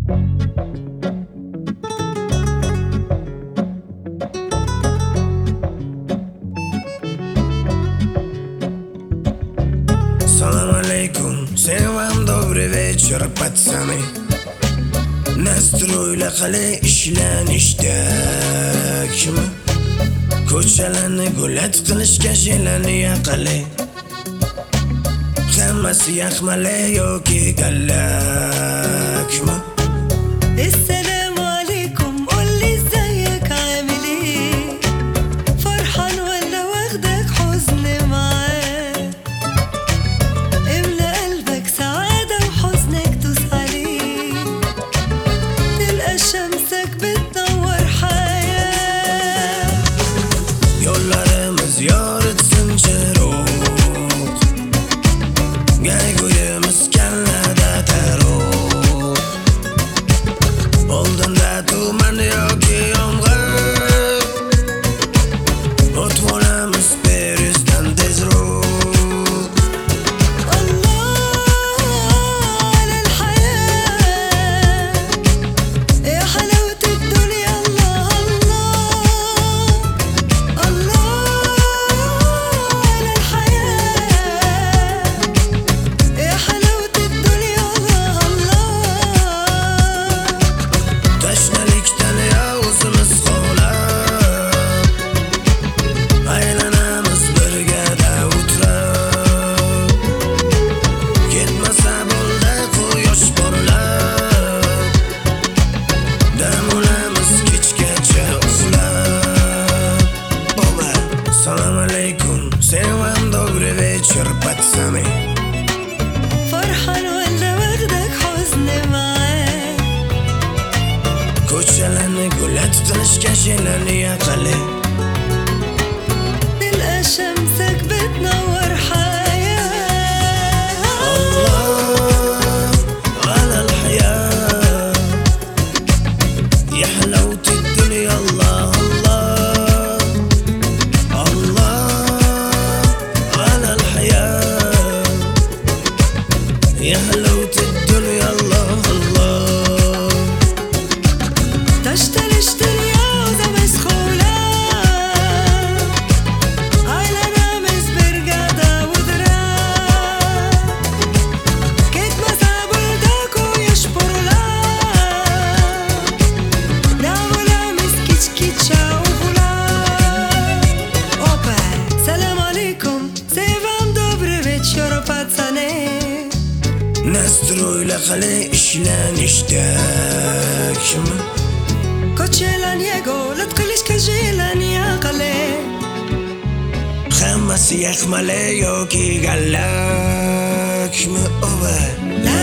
Salam alaikum, всем вам добрый вечер, пацаны. Nastroyla qale ishlanishtakmi? Ko'chalarni gullat qilishga shelani yaqali. Hammasi yaxmali yoki gallakmi? السلام عليكم قولي ازيك عامل ايه فرحان ولا واخدك حزن معاه املى قلبك سعادة وحزنك دوس عليه تلقى شمسك بتنور حياة Yollarımız yoritsin chiroq, Qayg'uyimiz kallada taroq. Oldinda tuman yoki yomg'ir, o't bo'lamiz Parisdan tezroq. الله على الحياة يا حلاوة الدنيا الله الله الله على الحياة يا حلاوة الدنيا الله الله Tashnalikdan yozimiz qolab, aylanamiz birgada o'tirib. Ketmasa bo'ldi quyosh porlab, dam olamiz kechgacha uxlab. Oba, salam alaykum, всем вам добрый вечер, пацаны. فرحان ولا واخدك حزن معاه Ko'chalarni gullat qilishga shelani yaqali. تلقى شمسك بتنور حياة الله على الحياة يا حلاوة الدنيا الله الله الله على الحياة يا حلاوة الدنيا الله الله تشتري عاوزة مسخولة عيلنا مزبرجدة ودراع كيت مساب ولدكو يشبر لا نعملها مسكيتش كيتشا وفولا Opa, salam alaikum, c'est вам добрый вечер, пацаны Nastroyla qale ishlanishtakmi? Ko'chalarniego لا تقوليش كجيلاني عقلي Hammasi yaxmali yoki gallakmi? Oba, لا